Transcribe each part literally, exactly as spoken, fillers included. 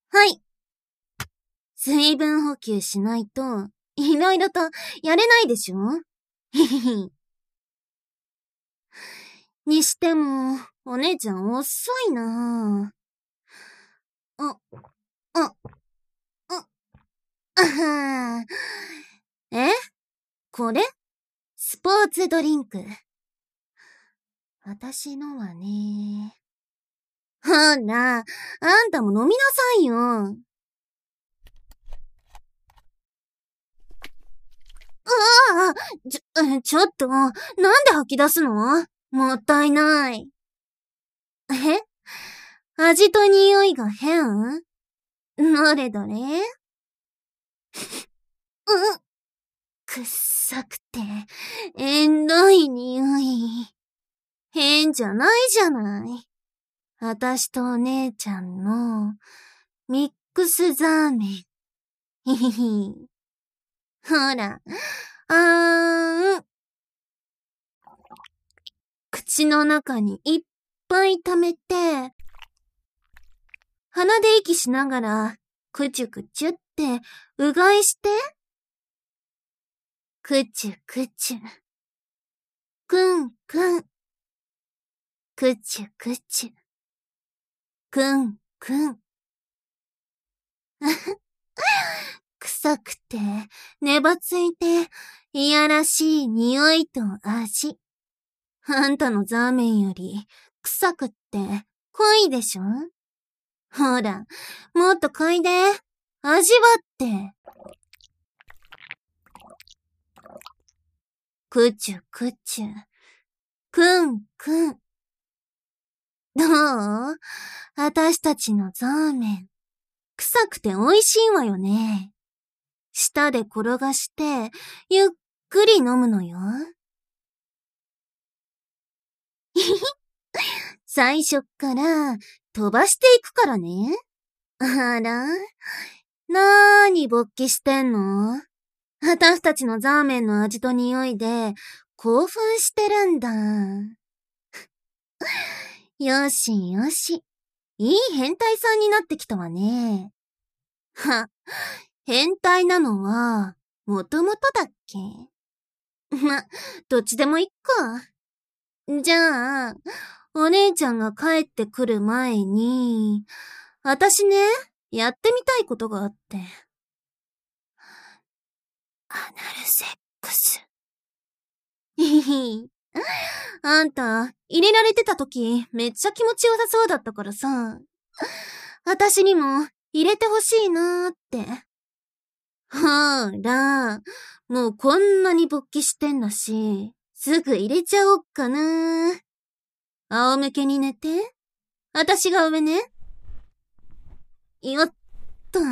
はい。水分補給しないと、いろいろとやれないでしょ？ひひひ。にしても、お姉ちゃん遅いなぁ。あ、あ、あ、あはー。え？これ？スポーツドリンク。私のはね。ほら、あんたも飲みなさいよ。ああ、ちょ、ちょっと、なんで吐き出すの？もったいない。え？味と匂いが変？どれどれ？うん。くっさくて、えんどい匂い。変じゃないじゃない。あたしとお姉ちゃんの、ミックスザーメン。ひひひ。ほら、あーん。口の中にいっぱい溜めて、鼻で息しながら、くちゅくちゅって、うがいして。くちゅくちゅ。くんくん。くちゅくちゅ。くんくん。臭くて、ねばついて、いやらしい匂いと味。あんたのザーメンより、臭くって、濃いでしょ？ほら、もっと嗅いで、味わって。くちゅくちゅ。くんくん。どう？あたしたちのザーメン。臭くて美味しいわよね。舌で転がして、ゆっくり飲むのよ。最初っから飛ばしていくからね。あら、なーに勃起してんの？私たちのザーメンの味と匂いで興奮してるんだ。よしよし。いい変態さんになってきたわね。は、変態なのは、もともとだっけ？ま、どっちでもいっか。じゃあ、お姉ちゃんが帰ってくる前に、あたしね、やってみたいことがあって。アナルセックス。ひひ。あんた、入れられてた時、めっちゃ気持ちよさそうだったからさ。あたしにも、入れてほしいなーって。ほーら、もうこんなに勃起してんだし、すぐ入れちゃおっかなー。仰向けに寝て。あたしが上ね。よっと。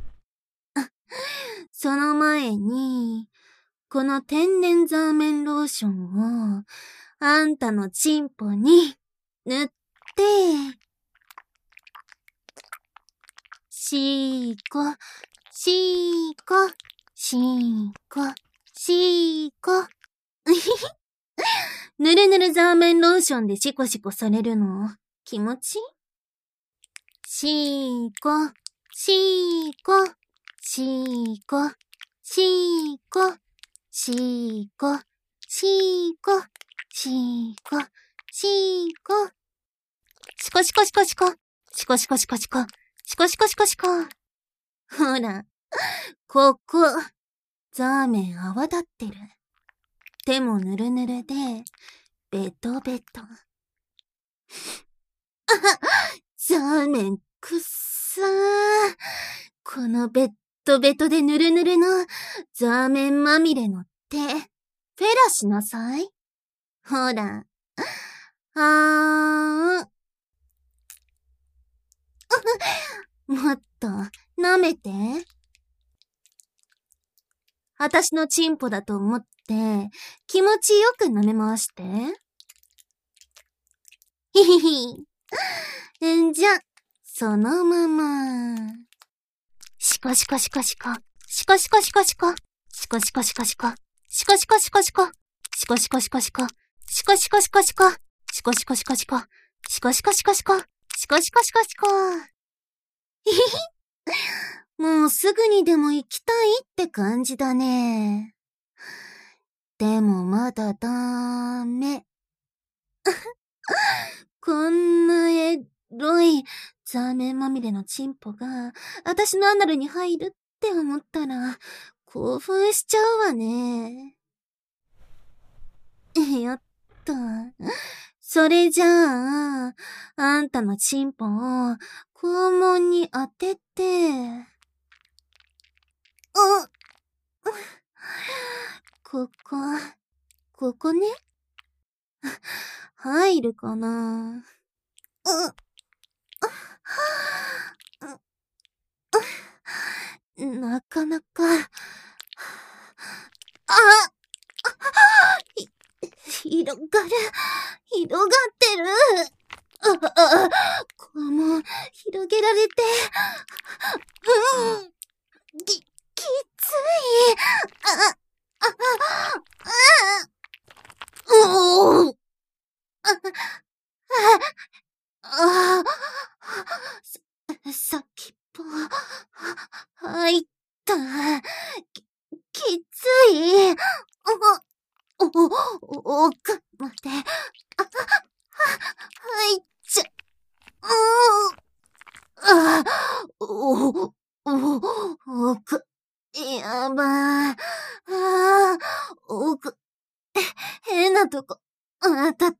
その前に、この天然ザーメンローションを、あんたのチンポに、塗って、しーこ、しーこ、しーこ、しーこ。ぬるぬるザーメンローションでシコシコされるの、気持ち？しーこ、しーこ、しーこ、しーこ、しーこ、しーこ、しーこ、しーこ。シコシコシコシコ、シコシコシコシコ、シコシコシコシコ。ほら、ここ、ザーメン泡立ってる。手もぬるぬるで、ベトベト。あは、ザーメンくっさー。このベッドベトでぬるぬるのザーメンまみれの手、フェラしなさい。ほら。あーん。もっと、舐めて。あたしのチンポだと思って、気持ちよく舐め回して。ひひひ。んじゃ、そのまま。シコシコシコシコ。シコシコシコシコ。シコシコシコシコ。シコシコシコシコ。シコシコシコシコ。シコシコシコシコ。シコシコシコシコ。シコシコシコシコ。シコシコシコシコ。ひひひ。 すぐにでも行きたいって感じだね。でもまだダメ。こんなエロいザーメンまみれのチンポが私のアナルに入るって思ったら興奮しちゃうわね。よっと。それじゃあ、あんたのチンポを肛門に当てて、うっ、ここ、ここね。入るかな。う、なかなか、あひ、広がる、広がってる。あ、あ、肛門、広げられて、うん、き、きつい。あ、あ、あ、うおー、あ、あ、あ、さ、先っぽ、入った。き、きつい。お、お、奥まで、あ、入っちゃ、うー、あ、お、お、奥、やばー。あー、奥、変なとこ、当たって、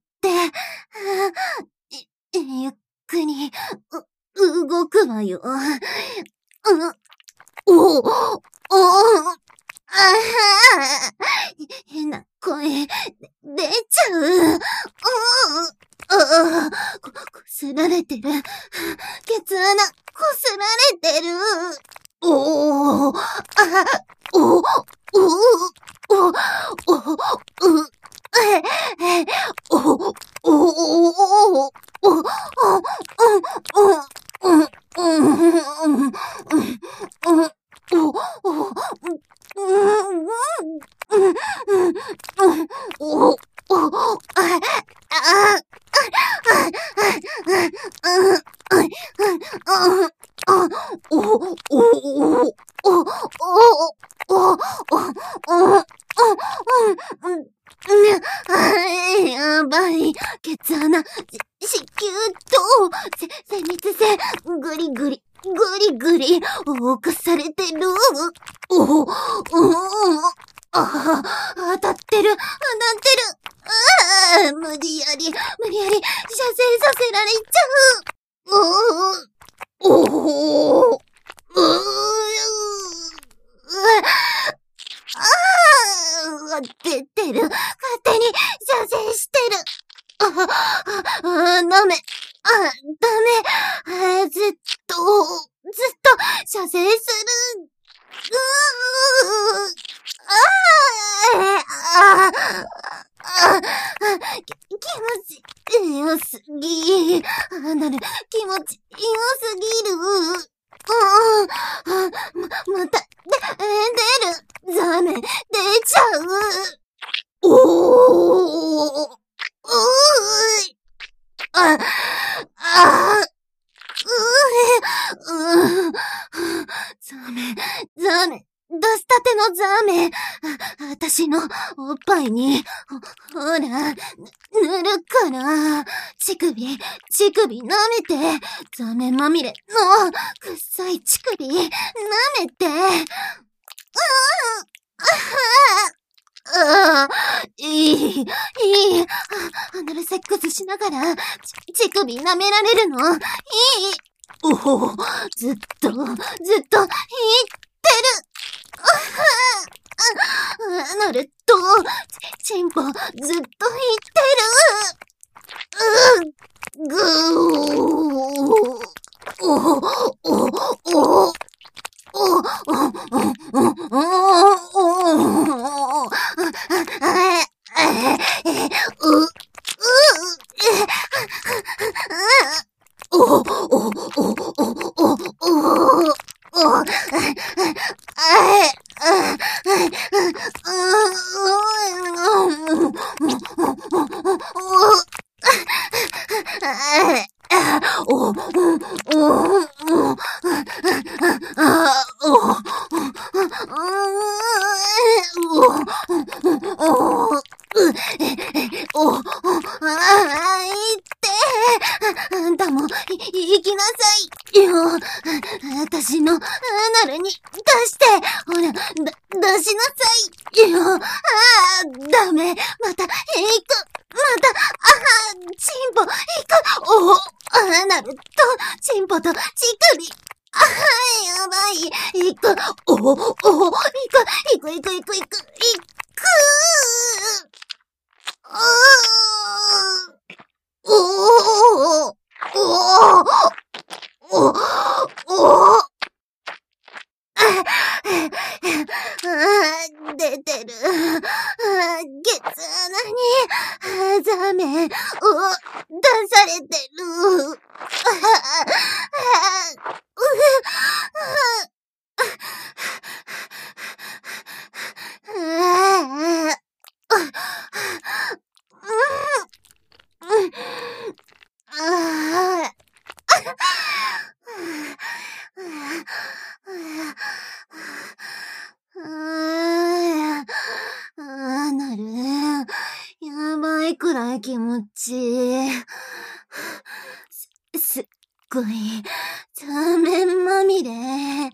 ゆっくり、う、動くわよ。う、お、お、ああ、変な声、出ちゃう。ああ、こ、こすられてる。ケツ穴、こすられてる。おお、あ、お、お、お、お、う、え、え、お、お、お、お、お、お、うん、うん、うん、うん、うん、お、お、うん、うん、うん、お、お、あ、あ、お、お、お、お、やばい。ケツ穴、子宮と、せ、精密性、ぐりぐり、ぐりぐり、多くされてる。お、お、ああ、当たってる、当たってる。ああ、無理やり、無理やり、射精させられちゃう。おお、お、うー、ああ、出てる。勝手に射精してる。あ、あ、あ、ダメ。あ、ダメ。あ、ずっと、ずっと射精する。うー、ああ、ああ、き、気持ちよすぎ。あ、なる、気持ちよすぎる。うん、あ、ま、また、で、出る。ザーメン、出ちゃう。おー、うーい。あ、あ、うー、うー、ザーメン、ザーメン、出したてのザーメン、あ、あたしのおっぱいに、ほ、ほら、ぬ、塗るから、乳首、乳首舐めて、ザーメンまみれの、くっさい乳首、舐めて、うーん、あはあ、いい、いい、アナルセックスしながら、ち、乳首舐められるの、いい、おお、ずっと、ずっと、言ってる。あ、なると、チンポ、ずっと言ってる。う、ぐー、お、お、お、お、お、お、お、お、う、う、お、お、お、お、お、お、お、あ、お、お、 よ、私のアナルに出して、ほら、だ、出しなさいよ。ああ、ダメ。また、行く。また、ああ、チンポ、行く。おお、アナルと、チンポと、チクリ。ああ、やばい。行く。おお、おお、行く。行く、行く、行く、行く、行く。ああ、おお、おお、おお、おお、出てる。ケツ穴に、ザメを出されてる。あなる。やばいくらい気持ちいい。す、すっごい、ザーメンまみれ。